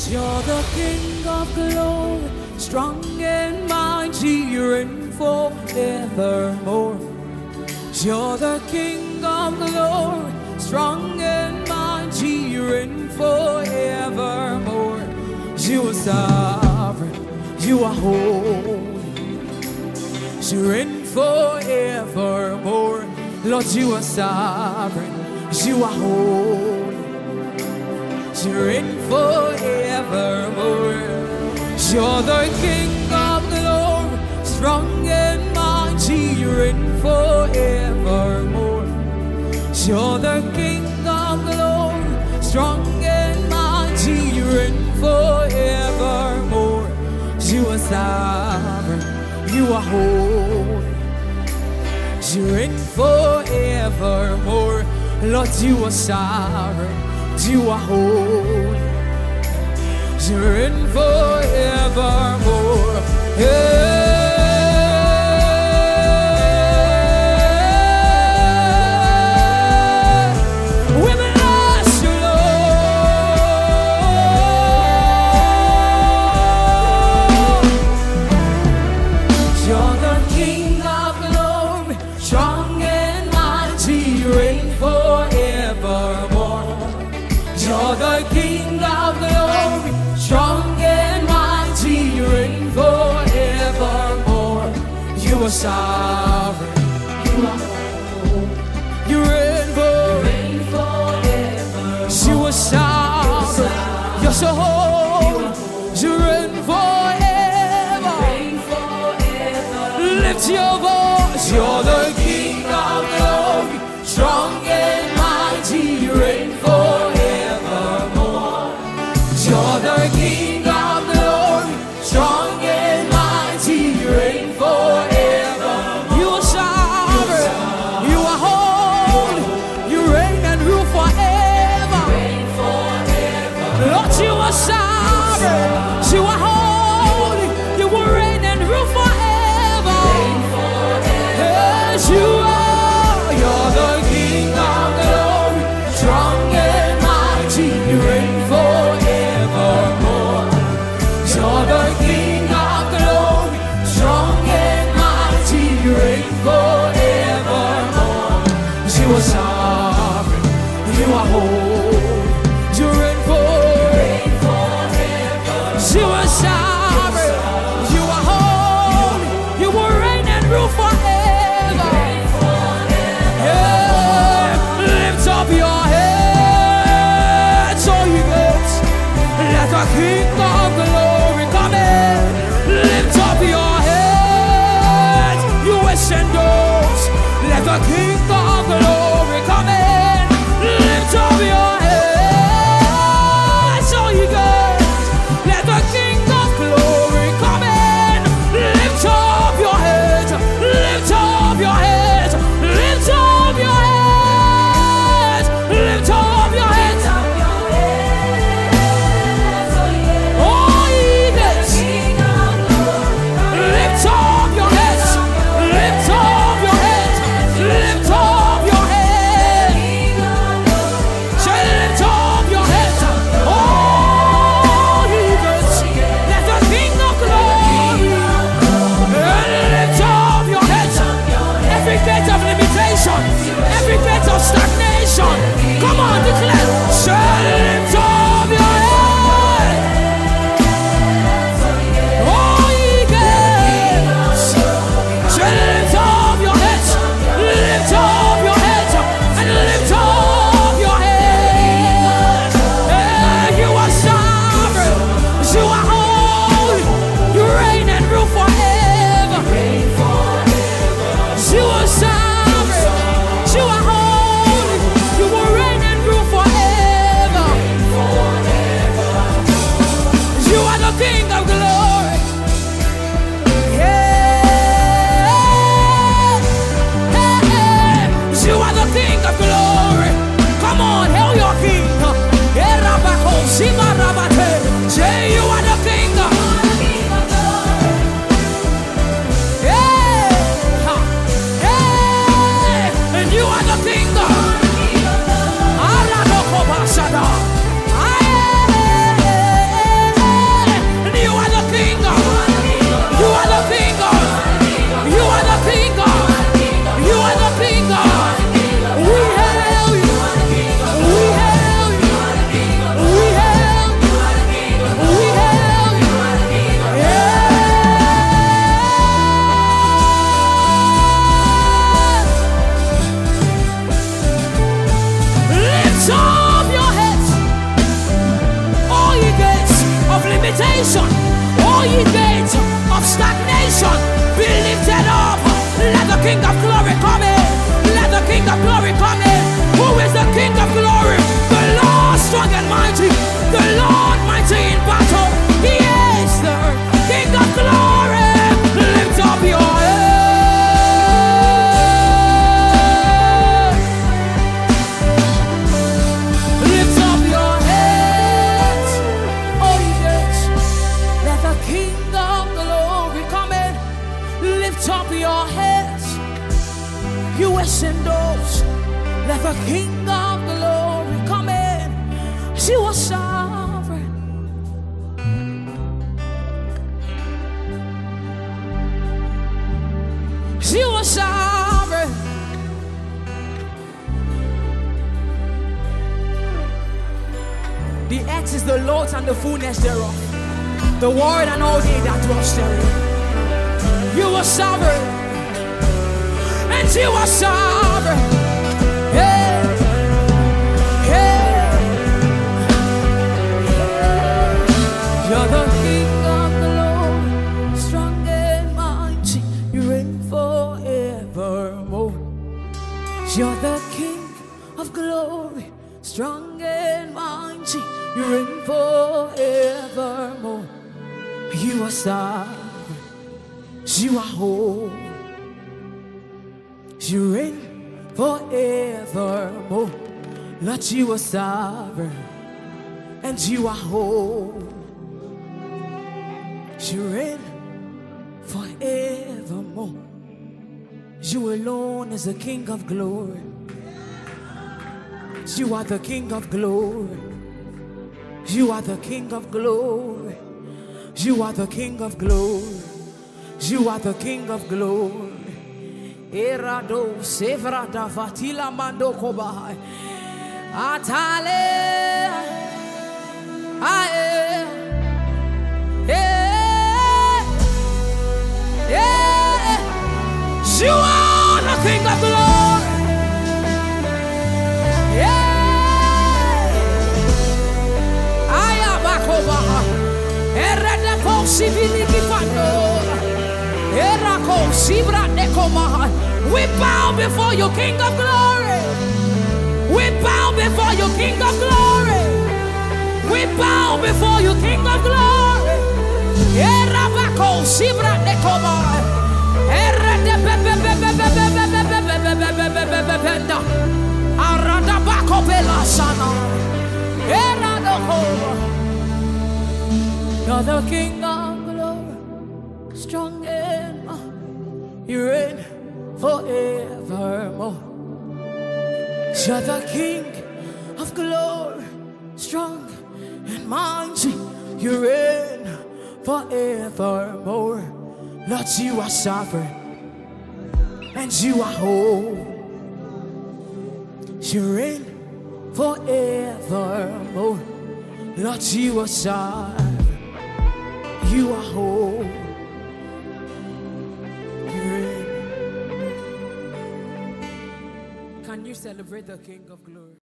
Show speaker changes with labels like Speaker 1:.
Speaker 1: You're the King of glory, strong and mighty, reign forevermore. You're the King of glory, strong and mighty, reign forevermore. You are sovereign, you are holy, you reign forevermore. Lord, you are sovereign, you are holy, you reign forevermore. You're the King of glory, strong and mighty, you reign forevermore. You're the King of glory, strong and mighty, you reign forevermore. You are sovereign, you are holy, you reign forevermore. Lord, you are sovereign, you are holy, you reign forevermore. Yeah. You're the King of glory, strong and mighty, you reign forevermore. You are sovereign, you are holy, you reign forever. You are sovereign, you're so holy, you reign forever. Lift your voice. You're the King of glory, strong and mighty, you reign forever. You're the King of glory, strong and mighty, you reign forever. You are sovereign, you are holy, you reign and rule forever. Lord, you are sovereign, you are holy, you will reign and rule forever. Yes, you are. You're the King of glory, strong and mighty, you reign forever. You're the King of glory, strong and mighty, you reign forevermore. You are sovereign, you are holy, you reign forever. You are sovereign, you are holy, you will reign and rule forever. Yeah. Lift up your heads, all you gates, let the King of glory come in. Lift up your heads, you ancient doors, let the King of glory come in. Lift up your heads, all you gates, let the King of glory come in. Lift up your heads, lift up your heads, lift up your heads, lift up your heads. Lift up your heads, lift up your heads, lift up. salvation. All ye gates of stagnation, be lifted up. Let the King of glory come in. Let the King of glory come in. Who is the King of glory? The Lord strong and mighty. The Lord mighty in battle. He is the King of glory. Lift up your head. Lift up your heads. Oh yes. Let the King of glory come in. Lift up your heads. You ascendos. Let the King of glory come in. She was sovereign. She was sovereign. The earth is the Lord's and the fullness thereof, the world and all they that dwell therein. You were sovereign, and she was sovereign. Yeah, yeah, yeah. You're the King of glory, strong and mighty. You reign forevermore. You're the King of glory, strong and mighty. You reign forevermore. You are sovereign. You are whole. You reign forevermore. Lord, you are sovereign and you are whole. You reign forevermore. You alone is the King of glory. You are the King of glory. You are the King of glory. You are the King of glory. You are the King of glory. Erado sevrada fatila mando kobahai atale ae you are the King of glory. Aya bakobaha erede ko sibili kifando. We bow before you, King of glory. We bow before you, King of glory. We bow before you, King of glory. You're the King of glory, strong and mighty. You reign forevermore. You're the King of glory, strong and mighty. You reign forevermore. Lord, you are sovereign and you are whole. You reign forevermore. Lord, you are sovereign. You are whole. Can you celebrate the King of glory?